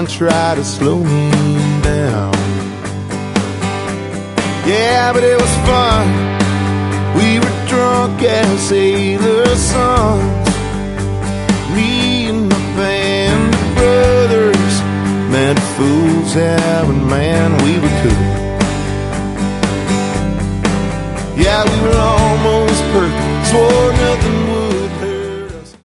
and try to slow me down. Yeah, but it was fun. We were drunk as sailor sons, me and my band of brothers, mad fools having, man, we were